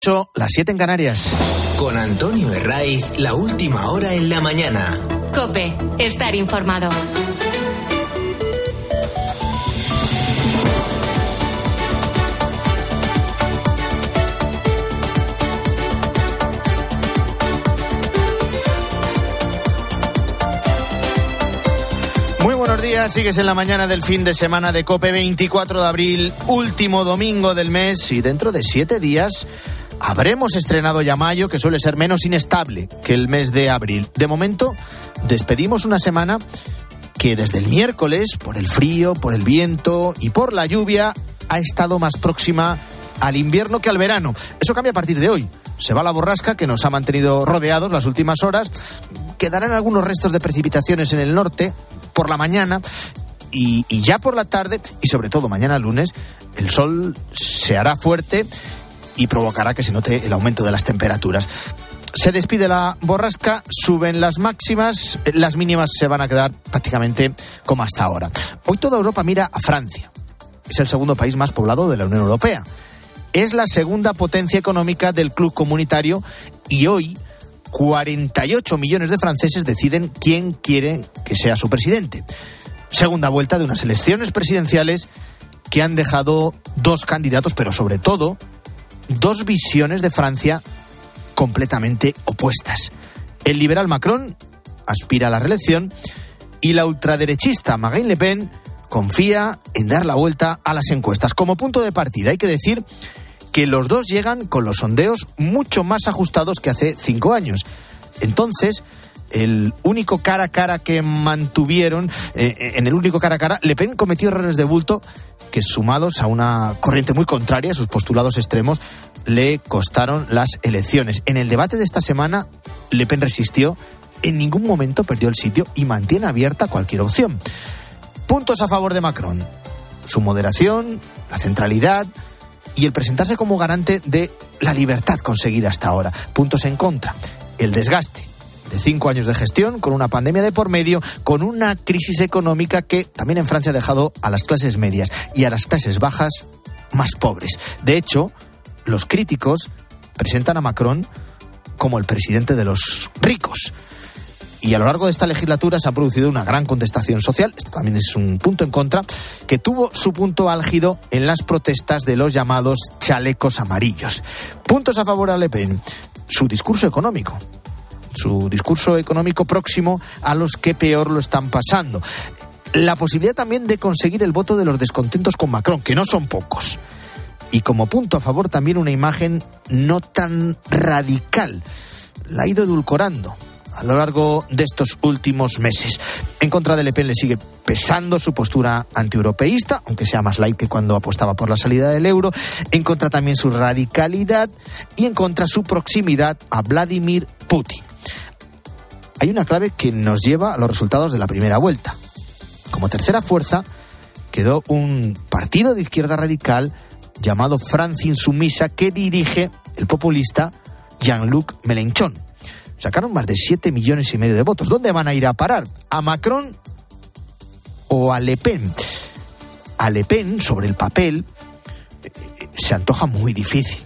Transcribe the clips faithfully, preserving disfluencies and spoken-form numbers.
Las siete en Canarias. Con Antonio Herraiz, la última hora en la mañana. COPE, estar informado. Muy buenos días, sigues en la mañana del fin de semana de COPE, veinticuatro de abril, último domingo del mes, y dentro de siete días habremos estrenado ya mayo, que suele ser menos inestable que el mes de abril. De momento, despedimos una semana que desde el miércoles, por el frío, por el viento y por la lluvia, ha estado más próxima al invierno que al verano. Eso cambia a partir de hoy. Se va la borrasca que nos ha mantenido rodeados las últimas horas. Quedarán algunos restos de precipitaciones en el norte por la mañana y, y ya por la tarde, y sobre todo mañana lunes, el sol se hará fuerte y provocará que se note el aumento de las temperaturas. Se despide la borrasca, suben las máximas, las mínimas se van a quedar prácticamente como hasta ahora. Hoy toda Europa mira a Francia. Es el segundo país más poblado de la Unión Europea. Es la segunda potencia económica del club comunitario y hoy cuarenta y ocho millones de franceses deciden quién quiere que sea su presidente. Segunda vuelta de unas elecciones presidenciales que han dejado dos candidatos, pero sobre todo dos visiones de Francia completamente opuestas. El liberal Macron aspira a la reelección y la ultraderechista Marine Le Pen confía en dar la vuelta a las encuestas. Como punto de partida hay que decir que los dos llegan con los sondeos mucho más ajustados que hace cinco años. Entonces, el único cara a cara que mantuvieron, eh, en el único cara a cara, Le Pen cometió errores de bulto que, sumados a una corriente muy contraria a sus postulados extremos, le costaron las elecciones. En el debate de esta semana, Le Pen resistió, en ningún momento perdió el sitio y mantiene abierta cualquier opción. Puntos a favor de Macron: su moderación, la centralidad y el presentarse como garante de la libertad conseguida hasta ahora. Puntos en contra: el desgaste de cinco años de gestión, con una pandemia de por medio, con una crisis económica que también en Francia ha dejado a las clases medias y a las clases bajas más pobres. De hecho, los críticos presentan a Macron como el presidente de los ricos. Y a lo largo de esta legislatura se ha producido una gran contestación social, esto también es un punto en contra, que tuvo su punto álgido en las protestas de los llamados chalecos amarillos. Puntos a favor a Le Pen: su discurso económico. Su discurso económico próximo a los que peor lo están pasando. La posibilidad también de conseguir el voto de los descontentos con Macron, que no son pocos. Y como punto a favor también una imagen no tan radical. La ha ido edulcorando a lo largo de estos últimos meses. En contra de Le Pen le sigue pesando su postura antieuropeísta, aunque sea más light que cuando apostaba por la salida del euro. En contra también su radicalidad y en contra su proximidad a Vladimir Putin. Hay una clave que nos lleva a los resultados de la primera vuelta. Como tercera fuerza quedó un partido de izquierda radical llamado Francia Insumisa, que dirige el populista Jean-Luc Mélenchon. Sacaron más de siete millones y medio de votos. ¿Dónde van a ir a parar? ¿A Macron o a Le Pen? A Le Pen, sobre el papel, se antoja muy difícil.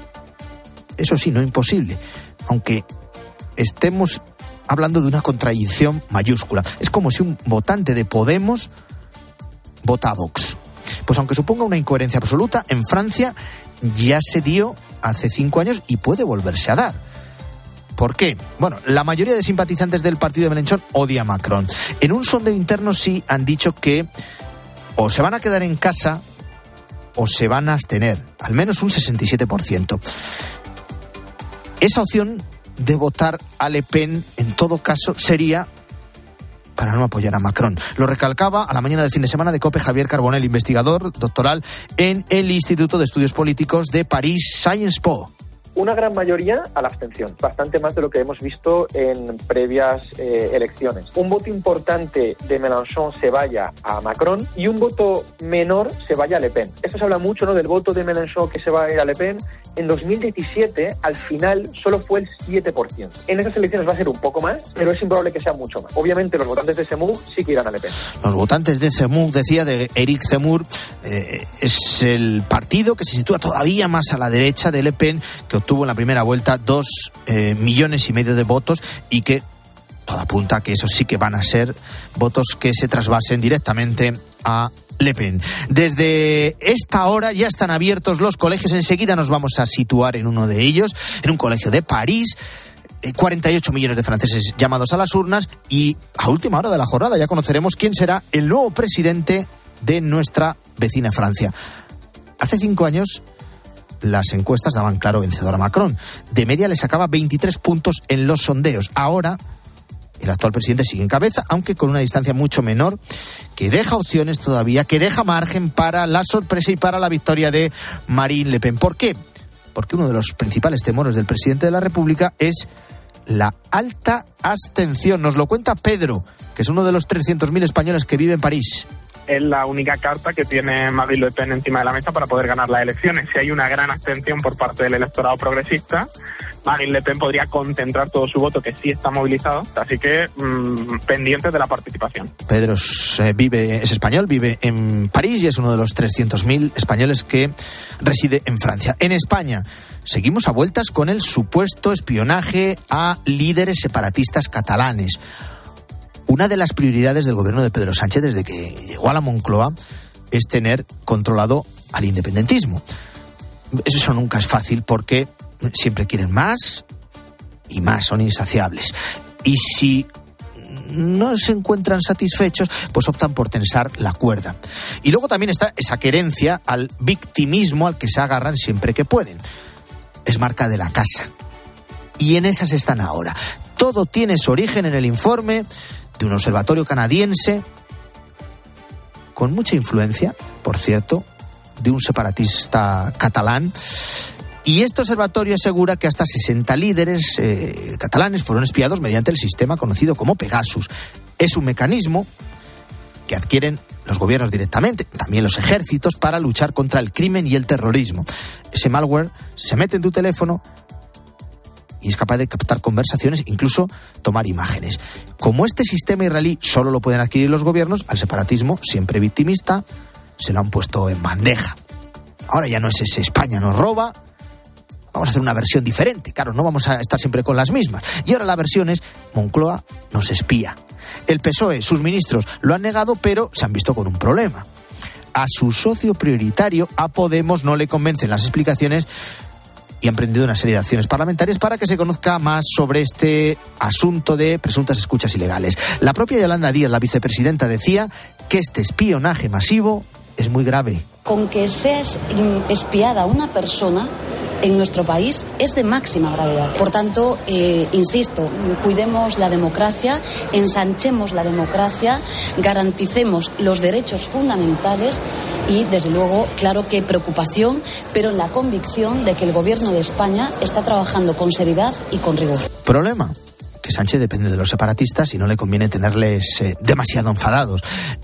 Eso sí, no imposible. Aunque estemos hablando de una contradicción mayúscula. Es como si un votante de Podemos vota a Vox. Pues aunque suponga una incoherencia absoluta, en Francia ya se dio hace cinco años y puede volverse a dar. ¿Por qué? Bueno, la mayoría de simpatizantes del partido de Mélenchon odia a Macron. En un sondeo interno sí han dicho que o se van a quedar en casa o se van a abstener. Al menos un sesenta y siete por ciento. Esa opción de votar a Le Pen, en todo caso, sería para no apoyar a Macron. Lo recalcaba a la mañana del fin de semana de COPE Javier Carbonell, investigador doctoral en el Instituto de Estudios Políticos de París, Sciences Po. Una gran mayoría a la abstención, bastante más de lo que hemos visto en previas eh, elecciones. Un voto importante de Mélenchon se vaya a Macron y un voto menor se vaya a Le Pen. Esto se habla mucho, ¿no?, del voto de Mélenchon que se va a ir a Le Pen. En dos mil diecisiete, al final, solo fue el siete por ciento. En esas elecciones va a ser un poco más, pero es improbable que sea mucho más. Obviamente, los votantes de Zemmour sí que irán a Le Pen. Los votantes de Zemmour, decía, de Éric Zemmour, eh, es el partido que se sitúa todavía más a la derecha de Le Pen, que obtuvo en la primera vuelta dos eh, millones y medio de votos y que todo apunta a que esos sí que van a ser votos que se trasvasen directamente a Le Pen. Desde esta hora ya están abiertos los colegios. Enseguida nos vamos a situar en uno de ellos, en un colegio de París. cuarenta y ocho millones de franceses llamados a las urnas y a última hora de la jornada ya conoceremos quién será el nuevo presidente de nuestra vecina Francia. Hace cinco años las encuestas daban claro vencedor a Macron. De media le sacaba veintitrés puntos en los sondeos. Ahora el actual presidente sigue en cabeza, aunque con una distancia mucho menor, que deja opciones todavía, que deja margen para la sorpresa y para la victoria de Marine Le Pen. ¿Por qué? Porque uno de los principales temores del presidente de la República es la alta abstención. Nos lo cuenta Pedro, que es uno de los trescientos mil españoles que vive en París. Es la única carta que tiene Marine Le Pen encima de la mesa para poder ganar las elecciones. Si hay una gran abstención por parte del electorado progresista, Marine Le Pen podría concentrar todo su voto, que sí está movilizado, así que mmm, pendientes de la participación. Pedro es, eh, vive, es español, vive en París y es uno de los trescientos mil españoles que reside en Francia. En España seguimos a vueltas con el supuesto espionaje a líderes separatistas catalanes. Una de las prioridades del gobierno de Pedro Sánchez desde que llegó a la Moncloa es tener controlado al independentismo. Eso nunca es fácil porque siempre quieren más y más, son insaciables. Y si no se encuentran satisfechos, pues optan por tensar la cuerda. Y luego también está esa querencia al victimismo al que se agarran siempre que pueden. Es marca de la casa. Y en esas están ahora. Todo tiene su origen en el informe de un observatorio canadiense con mucha influencia, por cierto, de un separatista catalán. Y este observatorio asegura que hasta sesenta líderes eh, catalanes fueron espiados mediante el sistema conocido como Pegasus. Es un mecanismo que adquieren los gobiernos directamente, también los ejércitos, para luchar contra el crimen y el terrorismo. Ese malware se mete en tu teléfono y es capaz de captar conversaciones, incluso tomar imágenes. Como este sistema israelí solo lo pueden adquirir los gobiernos, al separatismo, siempre victimista, se lo han puesto en bandeja. Ahora ya no es ese España nos roba, vamos a hacer una versión diferente. Claro, no vamos a estar siempre con las mismas. Y ahora la versión es Moncloa nos espía. El P S O E, sus ministros, lo han negado, pero se han visto con un problema. A su socio prioritario, a Podemos, no le convencen las explicaciones y han prendido una serie de acciones parlamentarias para que se conozca más sobre este asunto de presuntas escuchas ilegales. La propia Yolanda Díaz, la vicepresidenta, decía que este espionaje masivo es muy grave. Con que sea espiada una persona en nuestro país es de máxima gravedad. Por tanto, eh, insisto, cuidemos la democracia, ensanchemos la democracia, garanticemos los derechos fundamentales y, desde luego, claro que preocupación, pero en la convicción de que el Gobierno de España está trabajando con seriedad y con rigor. ¿Problema? Que Sánchez depende de los separatistas y no le conviene tenerles eh, demasiado enfadados.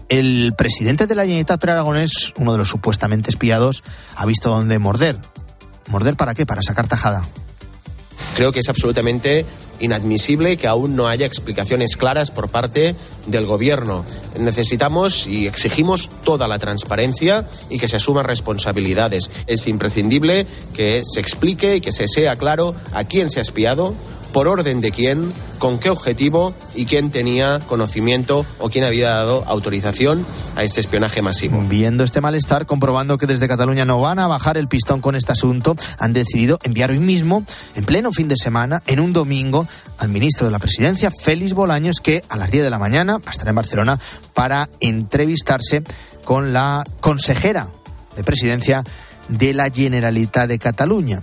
El presidente de la Generalitat, Pere Aragonés, uno de los supuestamente espiados, ha visto dónde morder. ¿Morder para qué? Para sacar tajada. Creo que es absolutamente inadmisible que aún no haya explicaciones claras por parte del Gobierno. Necesitamos y exigimos toda la transparencia y que se asuman responsabilidades. Es imprescindible que se explique y que se sea claro a quién se ha espiado, por orden de quién, con qué objetivo y quién tenía conocimiento o quién había dado autorización a este espionaje masivo. Viendo este malestar, comprobando que desde Cataluña no van a bajar el pistón con este asunto, han decidido enviar hoy mismo, en pleno fin de semana, en un domingo, al ministro de la Presidencia, Félix Bolaños, que a las diez de la mañana va a estar en Barcelona para entrevistarse con la consejera de Presidencia de la Generalitat de Cataluña.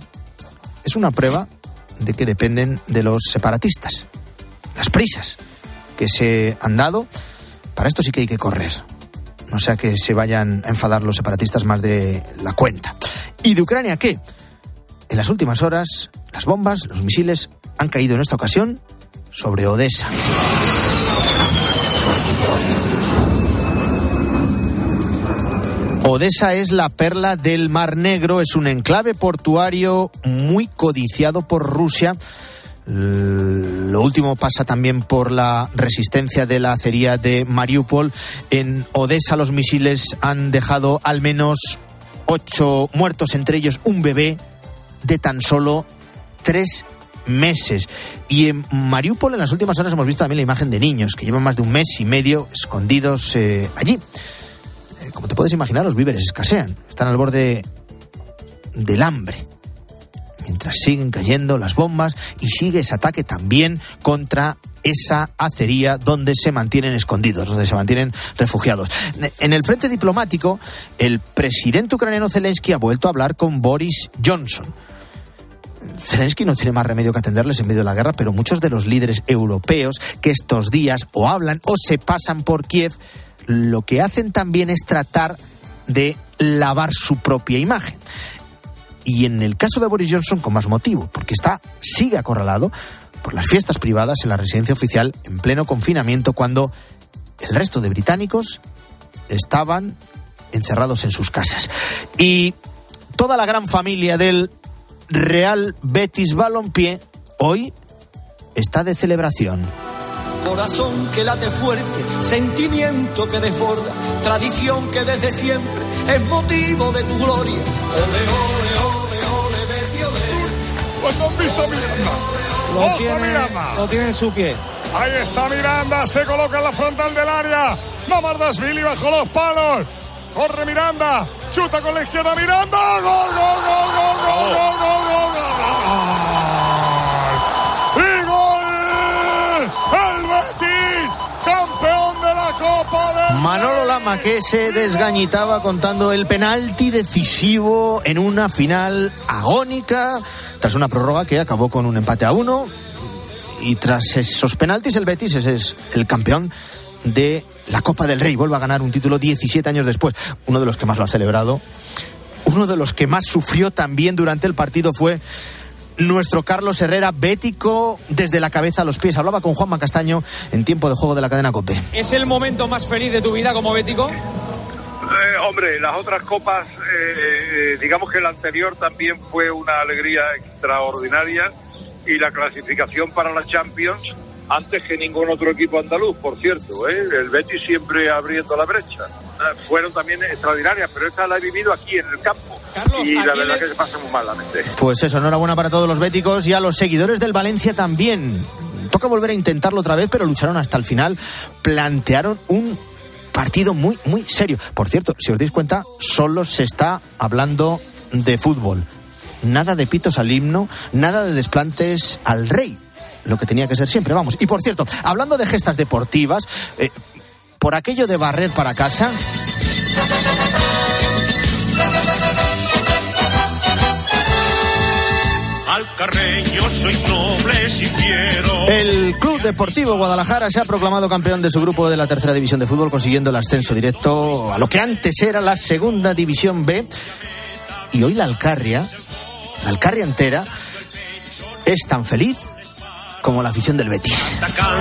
Es una prueba de que dependen de los separatistas. Las prisas que se han dado, para esto sí que hay que correr. No sea que se vayan a enfadar los separatistas más de la cuenta. ¿Y de Ucrania qué? En las últimas horas, las bombas, los misiles han caído en esta ocasión sobre Odessa. Odessa es la perla del Mar Negro, es un enclave portuario muy codiciado por Rusia. Lo último pasa también por la resistencia de la acería de Mariupol. En Odessa los misiles han dejado al menos ocho muertos, entre ellos un bebé de tan solo tres meses. Y en Mariupol en las últimas horas hemos visto también la imagen de niños que llevan más de un mes y medio escondidos eh, allí. Eh, como te puedes imaginar, los víveres escasean, están al borde del hambre, mientras siguen cayendo las bombas y sigue ese ataque también contra esa acería donde se mantienen escondidos, donde se mantienen refugiados. En el frente diplomático, el presidente ucraniano Zelensky ha vuelto a hablar con Boris Johnson. Zelensky no tiene más remedio que atenderles en medio de la guerra, pero muchos de los líderes europeos que estos días o hablan o se pasan por Kiev, lo que hacen también es tratar de lavar su propia imagen. Y en el caso de Boris Johnson, con más motivo, porque está, sigue acorralado por las fiestas privadas en la residencia oficial en pleno confinamiento, cuando el resto de británicos estaban encerrados en sus casas. Y toda la gran familia del Real Betis Balompié hoy está de celebración. Corazón que late fuerte, sentimiento que desborda, tradición que desde siempre es motivo de tu gloria. Ole, ole, ole, ole, Betis, ole. Pues no han visto a Miranda. Lo ¡Ojo, tiene, Miranda! Lo tiene en su pie. Ahí está Miranda, se coloca en la frontal del área. Mamardashvili bajo los palos. Corre Miranda, chuta con la izquierda Miranda. ¡Gol, gol, gol, gol, gol, gol, gol, gol, gol! ¡Y gol! ¡El Betis! ¡Campeón de la Copa del Manolo Lama, que se desgañitaba contando el penalti decisivo en una final agónica, tras una prórroga que acabó con un empate a uno. Y tras esos penaltis, el Betis es el campeón de la Copa del Rey. Vuelve a ganar un título diecisiete años después. Uno de los que más lo ha celebrado, uno de los que más sufrió también durante el partido fue nuestro Carlos Herrera, bético desde la cabeza a los pies. Hablaba con Juanma Castaño en tiempo de juego de la cadena COPE. ¿Es el momento más feliz de tu vida como bético? Eh, hombre, las otras copas, eh, digamos que la anterior también fue una alegría extraordinaria, y la clasificación para la Champions antes que ningún otro equipo andaluz, por cierto, ¿eh? El Betis siempre abriendo la brecha. Fueron también extraordinarias, pero esta la he vivido aquí en el campo. Carlos, y la verdad le... que se pasa muy malamente. Pues eso, enhorabuena para todos los béticos y a los seguidores del Valencia también. Toca volver a intentarlo otra vez, pero lucharon hasta el final. Plantearon un partido muy, muy serio. Por cierto, si os dais cuenta, solo se está hablando de fútbol. Nada de pitos al himno, nada de desplantes al rey. Lo que tenía que ser siempre, vamos. Y por cierto, hablando de gestas deportivas, eh, por aquello de barrer para casa... Alcarreños sois nobles y fieros. El Club Deportivo Guadalajara se ha proclamado campeón de su grupo de la tercera división de fútbol, consiguiendo el ascenso directo a lo que antes era la segunda división B. Y hoy la Alcarria, la Alcarria entera, es tan feliz como la afición del Betis.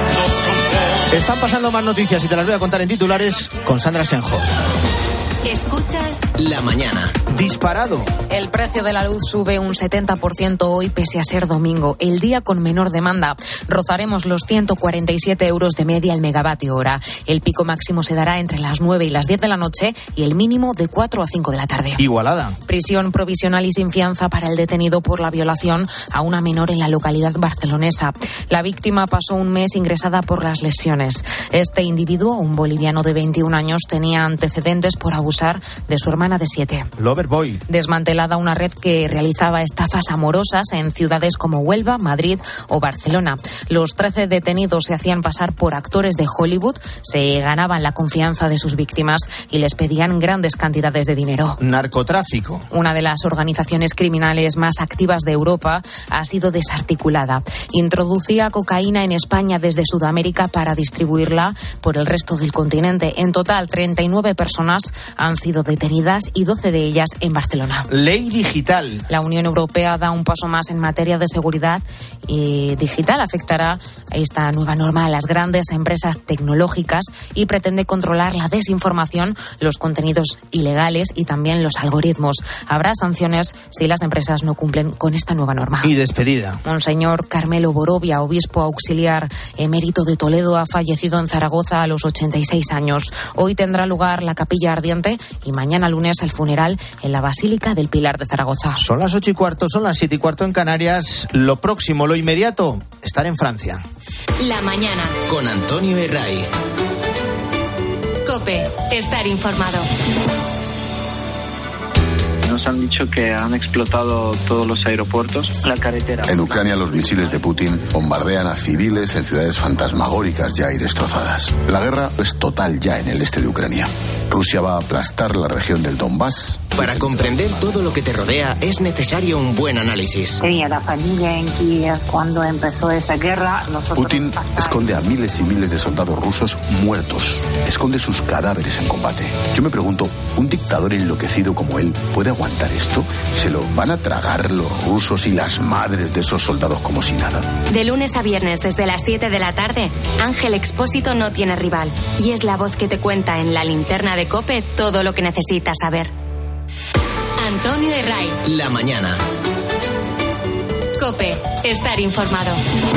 Están pasando más noticias y te las voy a contar en titulares con Sandra Senjo. Escuchas La mañana. Disparado. El precio de la luz sube un setenta por ciento hoy, pese a ser domingo, el día con menor demanda. Rozaremos los ciento cuarenta y siete euros de media el megavatio hora. El pico máximo se dará entre las nueve y las diez de la noche y el mínimo de cuatro a cinco de la tarde. Igualada. Prisión provisional y sin fianza para el detenido por la violación a una menor en la localidad barcelonesa. La víctima pasó un mes ingresada por las lesiones. Este individuo, un boliviano de veintiún años, tenía antecedentes por abusar de su hermana de siete. Loverboy. Desmantelada una red que realizaba estafas amorosas en ciudades como Huelva, Madrid o Barcelona. Los trece detenidos se hacían pasar por actores de Hollywood, se ganaban la confianza de sus víctimas y les pedían grandes cantidades de dinero. Narcotráfico. Una de las organizaciones criminales más activas de Europa ha sido desarticulada. Introducía cocaína en España desde Sudamérica para distribuirla por el resto del continente. En total, treinta y nueve personas han sido detenidas y doce de ellas en Barcelona. Ley digital. La Unión Europea da un paso más en materia de seguridad y digital. Afectará esta nueva norma a las grandes empresas tecnológicas y pretende controlar la desinformación, los contenidos ilegales y también los algoritmos. Habrá sanciones si las empresas no cumplen con esta nueva norma. Y despedida. Monseñor Carmelo Borovia, obispo auxiliar emérito de Toledo, ha fallecido en Zaragoza a los ochenta y seis años. Hoy tendrá lugar la capilla ardiente y mañana lunes el funeral en la Basílica del Pilar de Zaragoza. Son las ocho y cuarto, son las siete y cuarto en Canarias. Lo próximo, lo inmediato, estar en Francia. La mañana. Con Antonio Herraiz. COPE. Estar informado. Nos han dicho que han explotado todos los aeropuertos, la carretera. En Ucrania, los misiles de Putin bombardean a civiles en ciudades fantasmagóricas ya y destrozadas. La guerra es total ya en el este de Ucrania. Rusia va a aplastar la región del Donbass. Para comprender todo lo que te rodea es necesario un buen análisis. Tenía la familia en Kiev cuando empezó esa guerra. Nosotros Putin esconde a miles y miles de soldados rusos muertos. Esconde sus cadáveres en combate. Yo me pregunto, ¿un dictador enloquecido como él puede aguantar esto? ¿Se lo van a tragar los rusos y las madres de esos soldados como si nada? De lunes a viernes desde las siete de la tarde, Ángel Expósito no tiene rival. Y es la voz que te cuenta en la linterna de COPE todo lo que necesitas saber. Antonio Herraiz. La mañana. COPE. Estar informado.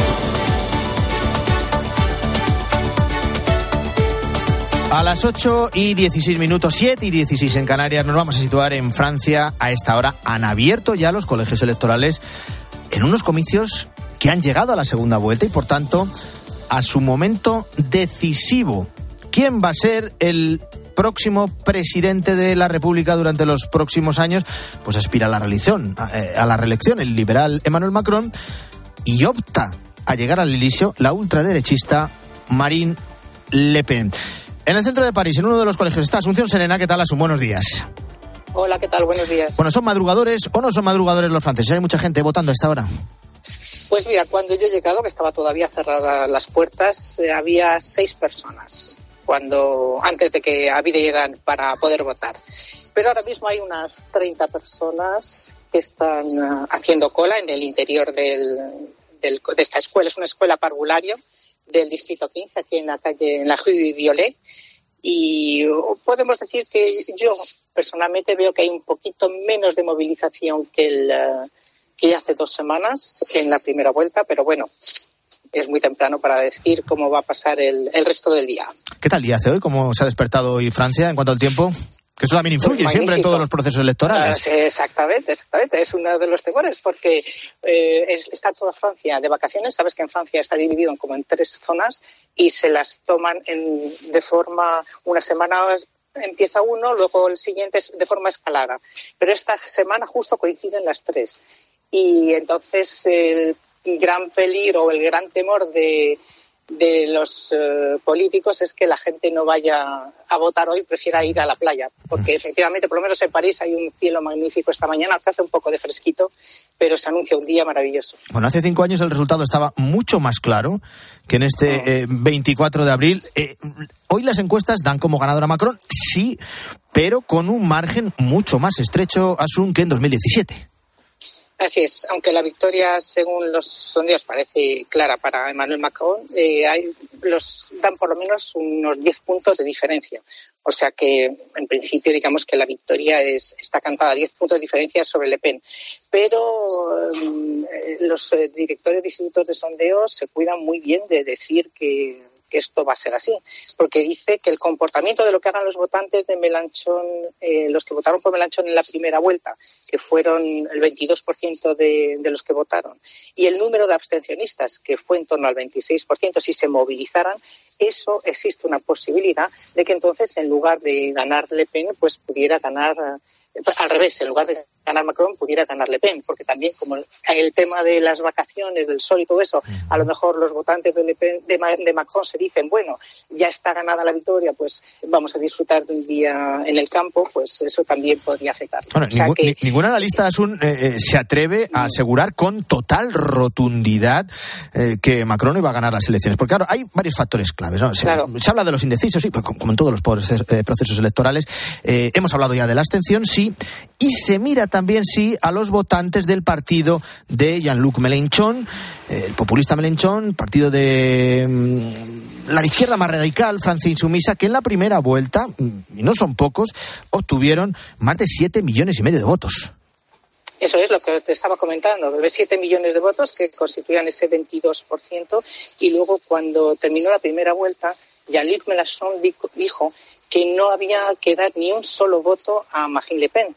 A las ocho y dieciséis minutos, siete y dieciséis en Canarias, nos vamos a situar en Francia. A esta hora han abierto ya los colegios electorales en unos comicios que han llegado a la segunda vuelta y, por tanto, a su momento decisivo. ¿Quién va a ser el próximo presidente de la República durante los próximos años? Pues aspira a la reelección, a la reelección el liberal Emmanuel Macron, y opta a llegar al Elíseo la ultraderechista Marine Le Pen. En el centro de París, en uno de los colegios, está Asunción Serena. ¿Qué tal, Asun? Buenos días. Hola, ¿qué tal? Buenos días. Bueno, ¿son madrugadores o no son madrugadores los franceses? ¿Hay mucha gente votando a esta hora? Pues mira, cuando yo he llegado, que estaba todavía cerradas las puertas, eh, había seis personas cuando antes de que abrieran para poder votar. Pero ahora mismo hay unas treinta personas que están uh, haciendo cola en el interior del, del, de esta escuela. Es una escuela parvulario del distrito quince, aquí en la calle, en la Rue du Violet. Y podemos decir que yo personalmente veo que hay un poquito menos de movilización que, el, uh, que hace dos semanas en la primera vuelta, pero bueno, es muy temprano para decir cómo va a pasar el, el resto del día. ¿Qué tal día hace hoy? ¿Cómo se ha despertado hoy Francia en cuanto al tiempo? Que esto también influye pues siempre en todos los procesos electorales. Uh, exactamente, exactamente. Es uno de los temores porque eh, es, está toda Francia de vacaciones. Sabes que en Francia está dividido en como en tres zonas y se las toman en, de forma, una semana empieza uno, luego el siguiente es de forma escalada. Pero esta semana justo coinciden las tres. Y entonces el gran peligro o el gran temor de... de los uh, políticos es que la gente no vaya a votar hoy, prefiera ir a la playa, porque efectivamente, por lo menos en París hay un cielo magnífico esta mañana, que hace un poco de fresquito, pero se anuncia un día maravilloso. Bueno, hace cinco años el resultado estaba mucho más claro que en este eh, veinticuatro de abril. Eh, hoy las encuestas dan como ganador a Macron, sí, pero con un margen mucho más estrecho, Asun, que en dos mil diecisiete. Así es, aunque la victoria, según los sondeos, parece clara para Emmanuel Macron, eh, hay, los dan por lo menos unos diez puntos de diferencia. O sea que, en principio, digamos que la victoria es, está cantada, diez puntos de diferencia sobre Le Pen. Pero eh, los eh, directores de institutos de sondeo se cuidan muy bien de decir que... que esto va a ser así, porque dice que el comportamiento de lo que hagan los votantes de Mélenchon, eh, los que votaron por Mélenchon en la primera vuelta, que fueron el veintidós por ciento de, de los que votaron, y el número de abstencionistas, que fue en torno al veintiséis por ciento, si se movilizaran, eso existe una posibilidad de que entonces, en lugar de ganar Le Pen, pues pudiera ganar... al revés, en lugar de ganar Macron, pudiera ganar Le Pen, porque también como el tema de las vacaciones, del sol y todo eso, a lo mejor los votantes de, Le Pen, de, de Macron se dicen, bueno, ya está ganada la victoria, pues vamos a disfrutar de un día en el campo, pues eso también podría afectar. Bueno, o sea ningún, que, ni, ningún analista Asun, eh, eh, se atreve a asegurar con total rotundidad eh, que Macron iba a ganar las elecciones, porque claro, hay varios factores claves, ¿no? Se, claro. se habla de los indecisos, sí, pues, como en todos los procesos, eh, procesos electorales, eh, hemos hablado ya de la abstención, sí, y se mira también, sí, a los votantes del partido de Jean-Luc Mélenchon, eh, el populista Mélenchon, partido de mmm, la izquierda más radical, Francia Insumisa, que en la primera vuelta, y no son pocos, obtuvieron más de siete millones y medio de votos. Eso es lo que te estaba comentando, siete millones de votos que constituían ese veintidós por ciento, y luego cuando terminó la primera vuelta, Jean-Luc Mélenchon dijo que no había que dar ni un solo voto a Marine Le Pen,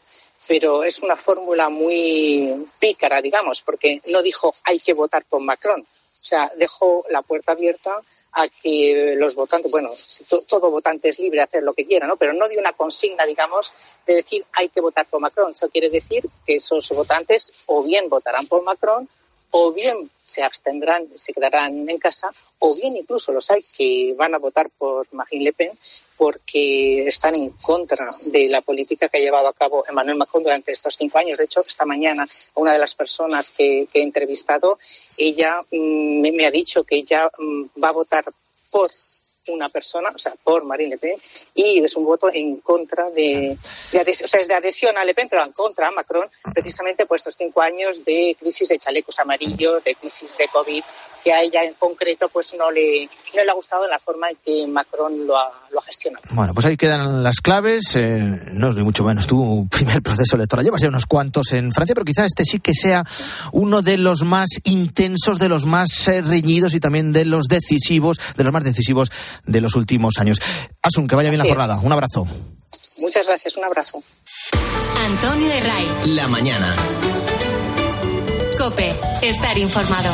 pero es una fórmula muy pícara, digamos, porque no dijo hay que votar por Macron. O sea, dejó la puerta abierta a que los votantes, bueno, to, todo votante es libre de hacer lo que quiera, ¿no? Pero no dio una consigna, digamos, de decir hay que votar por Macron. Eso quiere decir que esos votantes o bien votarán por Macron, o bien se abstendrán, se quedarán en casa, o bien incluso los hay que van a votar por Marine Le Pen porque están en contra de la política que ha llevado a cabo Emmanuel Macron durante estos cinco años. De hecho, esta mañana una de las personas que, que he entrevistado, ella mmm, me, me ha dicho que ella mmm, va a votar por una persona, o sea, por Marine Le Pen, y es un voto en contra de, de adhesión, o sea, es de adhesión a Le Pen, pero en contra a Macron, precisamente por estos cinco años de crisis de chalecos amarillos, de crisis de COVID, que a ella en concreto pues no le, no le ha gustado la forma en que Macron lo ha, lo ha gestionado. Bueno, pues ahí quedan las claves. Eh, no es ni mucho menos tu primer proceso electoral. Llevas ya unos cuantos en Francia, pero quizás este sí que sea uno de los más intensos, de los más eh, reñidos y también de los decisivos, de los más decisivos de los últimos años. Asun, que vaya bien Así la jornada. Es. Un abrazo. Muchas gracias, un abrazo. Antonio de Ray. La mañana. COPE. Estar informado.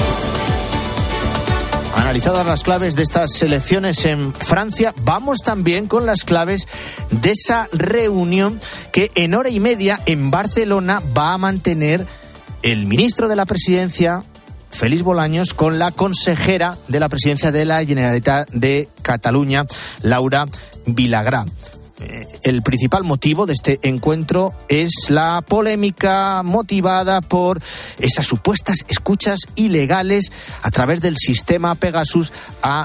Analizadas las claves de estas elecciones en Francia, vamos también con las claves de esa reunión que en hora y media en Barcelona va a mantener el ministro de la Presidencia, Félix Bolaños, con la consejera de la Presidencia de la Generalitat de Cataluña, Laura Vilagrà. El principal motivo de este encuentro es la polémica motivada por esas supuestas escuchas ilegales a través del sistema Pegasus a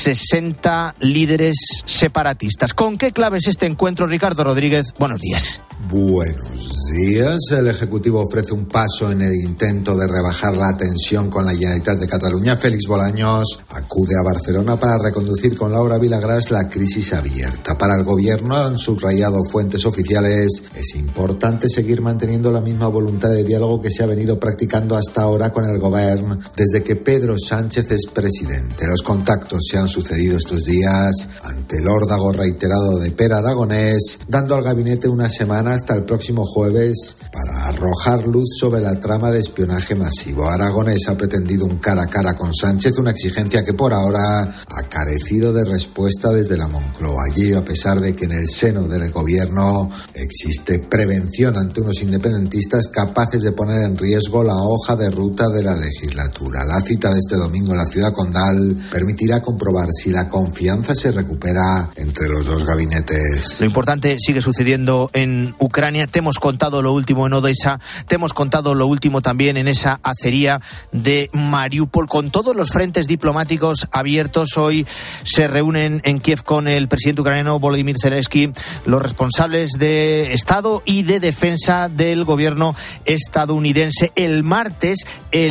sesenta líderes separatistas. ¿Con qué claves este encuentro, Ricardo Rodríguez? Buenos días. Buenos días. El Ejecutivo ofrece un paso en el intento de rebajar la tensión con la Generalitat de Cataluña. Félix Bolaños acude a Barcelona para reconducir con Laura Vilagrà la crisis abierta. Para el Gobierno, han subrayado fuentes oficiales, es importante seguir manteniendo la misma voluntad de diálogo que se ha venido practicando hasta ahora con el Gobierno desde que Pedro Sánchez es presidente. Los contactos se han sucedido estos días ante el órdago reiterado de Pere Aragonés, dando al gabinete una semana hasta el próximo jueves para arrojar luz sobre la trama de espionaje masivo. Aragonés ha pretendido un cara a cara con Sánchez, una exigencia que por ahora ha carecido de respuesta desde la Moncloa. Allí, a pesar de que en el seno del gobierno existe prevención ante unos independentistas capaces de poner en riesgo la hoja de ruta de la legislatura. La cita de este domingo en la ciudad condal permitirá comprobar si la confianza se recupera entre los dos gabinetes. Lo importante sigue sucediendo en Ucrania. Te hemos contado lo último en Odessa, te hemos contado lo último también en esa acería de Mariupol. Con todos los frentes diplomáticos abiertos, hoy se reúnen en Kiev con el presidente ucraniano Volodymyr Zelensky los responsables de Estado y de defensa del gobierno estadounidense. El martes,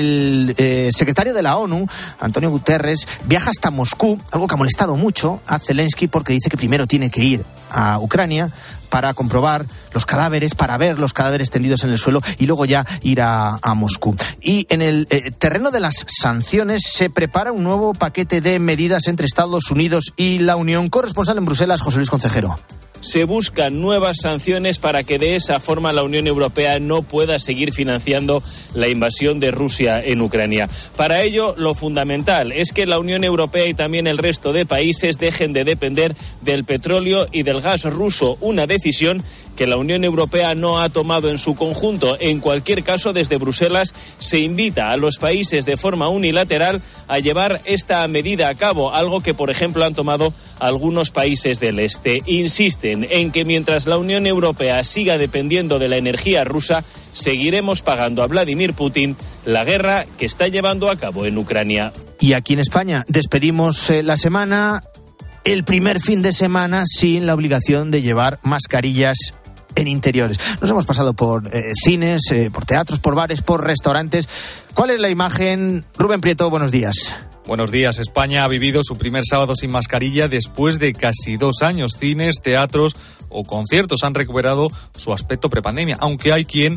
el eh, secretario de la ONU, Antonio Guterres, viaja hasta Moscú, algo que ha molestado mucho a Zelensky porque dice que primero tiene que ir a Ucrania para comprobar los cadáveres, para ver los cadáveres tendidos en el suelo y luego ya ir a, a Moscú. Y en el eh, terreno de las sanciones se prepara un nuevo paquete de medidas entre Estados Unidos y la Unión. Corresponsal en Bruselas, José Luis Concejero. Se buscan nuevas sanciones para que de esa forma la Unión Europea no pueda seguir financiando la invasión de Rusia en Ucrania. Para ello, lo fundamental es que la Unión Europea y también el resto de países dejen de depender del petróleo y del gas ruso, una decisión que la Unión Europea no ha tomado en su conjunto. En cualquier caso, desde Bruselas se invita a los países de forma unilateral a llevar esta medida a cabo, algo que, por ejemplo, han tomado algunos países del este. Insisten en que mientras la Unión Europea siga dependiendo de la energía rusa, seguiremos pagando a Vladimir Putin la guerra que está llevando a cabo en Ucrania. Y aquí en España despedimos eh, la semana, el primer fin de semana sin la obligación de llevar mascarillas en interiores. Nos hemos pasado por eh, cines, eh, por teatros, por bares, por restaurantes. ¿Cuál es la imagen? Rubén Prieto, buenos días. Buenos días. España ha vivido su primer sábado sin mascarilla después de casi dos años. Cines, teatros o conciertos han recuperado su aspecto prepandemia, aunque hay quien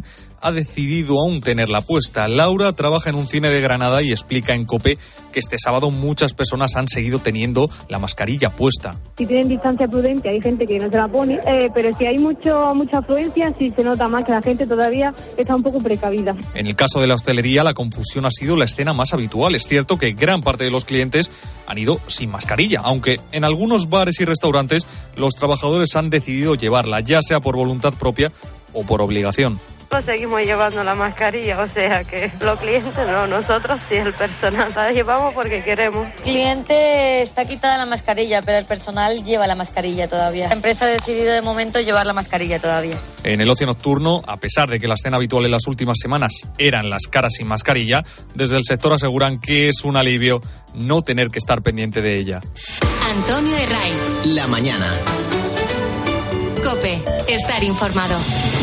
ha decidido aún tenerla puesta. Laura trabaja en un cine de Granada y explica en COPE que este sábado muchas personas han seguido teniendo la mascarilla puesta. Si tienen distancia prudente hay gente que no se la pone, eh, pero si hay mucho mucha afluencia sí se nota más que la gente todavía está un poco precavida. En el caso de la hostelería la confusión ha sido la escena más habitual. Es cierto que gran parte de los clientes han ido sin mascarilla, aunque en algunos bares y restaurantes los trabajadores han decidido llevarla, ya sea por voluntad propia o por obligación. Pues seguimos llevando la mascarilla, o sea que los clientes no, nosotros sí, el personal la llevamos porque queremos. El cliente está quitada la mascarilla, pero el personal lleva la mascarilla todavía. La empresa ha decidido de momento llevar la mascarilla todavía. En el ocio nocturno, a pesar de que la escena habitual en las últimas semanas eran las caras sin mascarilla, desde el sector aseguran que es un alivio no tener que estar pendiente de ella. Antonio Herray. La mañana. COPE. Estar informado.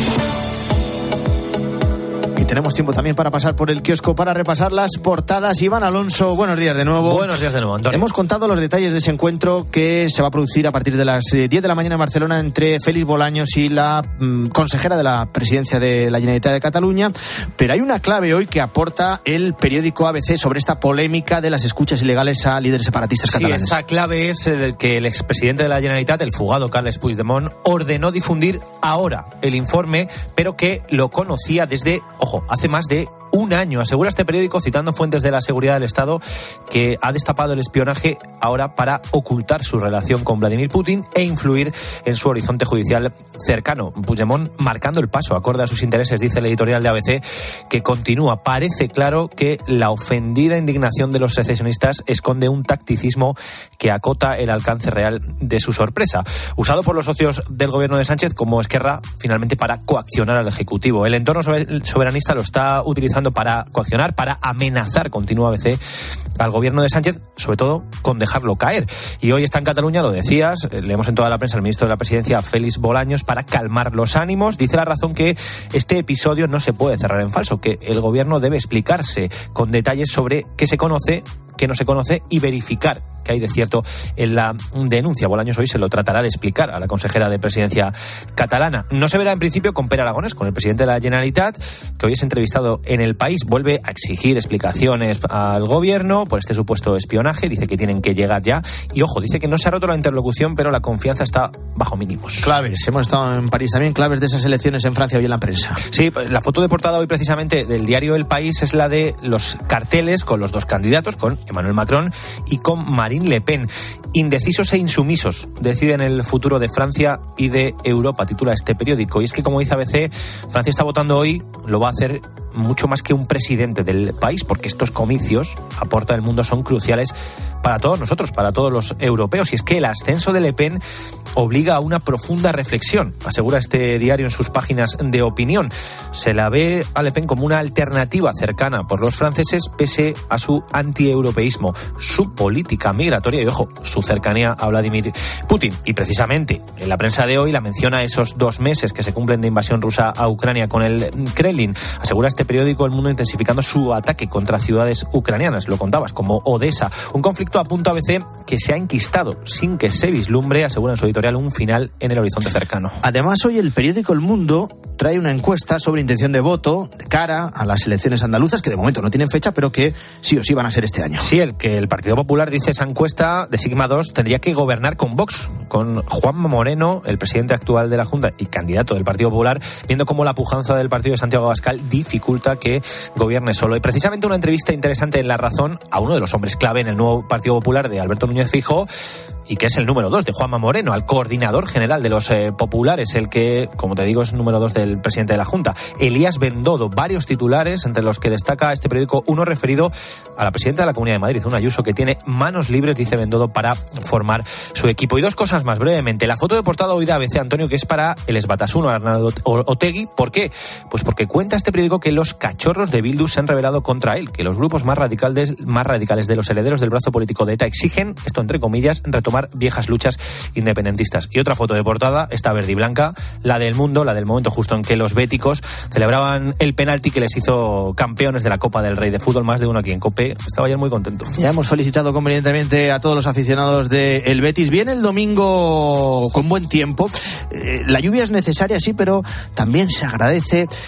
Y tenemos tiempo también para pasar por el kiosco para repasar las portadas. Iván Alonso, buenos días de nuevo. Buenos días de nuevo, Antonio. Hemos contado los detalles de ese encuentro que se va a producir a partir de las diez de la mañana en Barcelona entre Félix Bolaños y la mmm, consejera de la presidencia de la Generalitat de Cataluña. Pero hay una clave hoy que aporta el periódico A B C sobre esta polémica de las escuchas ilegales a líderes separatistas sí, catalanes. Esa clave es el que el expresidente de la Generalitat, el fugado Carles Puigdemont, ordenó difundir ahora el informe, pero que lo conocía desde, ojo, hace más de un año. Asegura este periódico, citando fuentes de la seguridad del Estado, que ha destapado el espionaje ahora para ocultar su relación con Vladimir Putin e influir en su horizonte judicial cercano. Puigdemont marcando el paso acorde a sus intereses, dice el editorial de A B C, que continúa. Parece claro que la ofendida indignación de los secesionistas esconde un tacticismo que acota el alcance real de su sorpresa, usado por los socios del gobierno de Sánchez como Esquerra finalmente para coaccionar al Ejecutivo. El entorno soberanista lo está utilizando para coaccionar, para amenazar, continúa A B C, al gobierno de Sánchez, sobre todo con dejarlo caer. Y hoy está en Cataluña, lo decías, leemos en toda la prensa al ministro de la Presidencia, Félix Bolaños, para calmar los ánimos. Dice La Razón que este episodio no se puede cerrar en falso, que el gobierno debe explicarse con detalles sobre qué se conoce, qué no se conoce y verificar que hay de cierto en la denuncia. Bolaños hoy se lo tratará de explicar a la consejera de Presidencia catalana. No se verá en principio con Pere Aragonés, con el presidente de la Generalitat, que hoy es entrevistado en El País. Vuelve a exigir explicaciones al gobierno por este supuesto espionaje. Dice que tienen que llegar ya. Y ojo, dice que no se ha roto la interlocución, pero la confianza está bajo mínimos. Claves. Hemos estado en París también. Claves de esas elecciones en Francia hoy en la prensa. Sí, la foto de portada hoy precisamente del diario El País es la de los carteles con los dos candidatos, con Emmanuel Macron y con Marine Le Pen. Indecisos e insumisos deciden el futuro de Francia y de Europa, titula este periódico. Y es que, como dice A B C, Francia está votando hoy, lo va a hacer mucho más que un presidente del país, porque estos comicios a puerta del mundo son cruciales para todos nosotros, para todos los europeos. Y es que el ascenso de Le Pen obliga a una profunda reflexión, asegura este diario en sus páginas de opinión. Se la ve a Le Pen como una alternativa cercana por los franceses, pese a su antieuropeísmo, su política migratoria y, ojo, su cercanía a Vladimir Putin. Y precisamente en la prensa de hoy la menciona esos dos meses que se cumplen de invasión rusa a Ucrania con el Kremlin. Asegura este periódico El Mundo intensificando su ataque contra ciudades ucranianas, lo contabas, como Odessa. Un conflicto, a punto A B C, que se ha enquistado sin que se vislumbre, asegura en su editorial, un final en el horizonte cercano. Además, hoy el periódico El Mundo trae una encuesta sobre intención de voto de cara a las elecciones andaluzas, que de momento no tienen fecha, pero que sí o sí van a ser este año. Sí, el que el Partido Popular, dice esa encuesta de Sigma dos, tendría que gobernar con Vox, con Juanma Moreno, el presidente actual de la Junta y candidato del Partido Popular, viendo cómo la pujanza del partido de Santiago Abascal dificulta que gobierne solo. Y precisamente una entrevista interesante en La Razón a uno de los hombres clave en el nuevo Partido Popular, de Alberto Núñez Feijóo, y que es el número dos de Juanma Moreno, al coordinador general de los eh, populares, el que, como te digo, es número dos del presidente de la Junta, Elías Bendodo. Varios titulares, entre los que destaca este periódico, uno referido a la presidenta de la Comunidad de Madrid, una Ayuso, que tiene manos libres, dice Bendodo, para formar su equipo. Y dos cosas más brevemente. La foto de portada hoy de A B C, Antonio, que es para el esbatasuno, Arnaldo Otegi. ¿Por qué? Pues porque cuenta este periódico que los cachorros de Bildu se han rebelado contra él, que los grupos más radicales, más radicales de los herederos del brazo político de ETA exigen, esto entre comillas, retomar viejas luchas independentistas. Y otra foto de portada, esta verde y blanca, la del Mundo, la del momento justo en que los béticos celebraban el penalti que les hizo campeones de la Copa del Rey de fútbol. Más de uno aquí en COPE estaba ayer muy contento. Ya hemos felicitado convenientemente a todos los aficionados del Betis. Viene el domingo con buen tiempo. Eh, la lluvia es necesaria, sí, pero también se agradece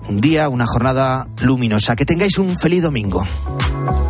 un día, una jornada luminosa. Que tengáis un feliz domingo.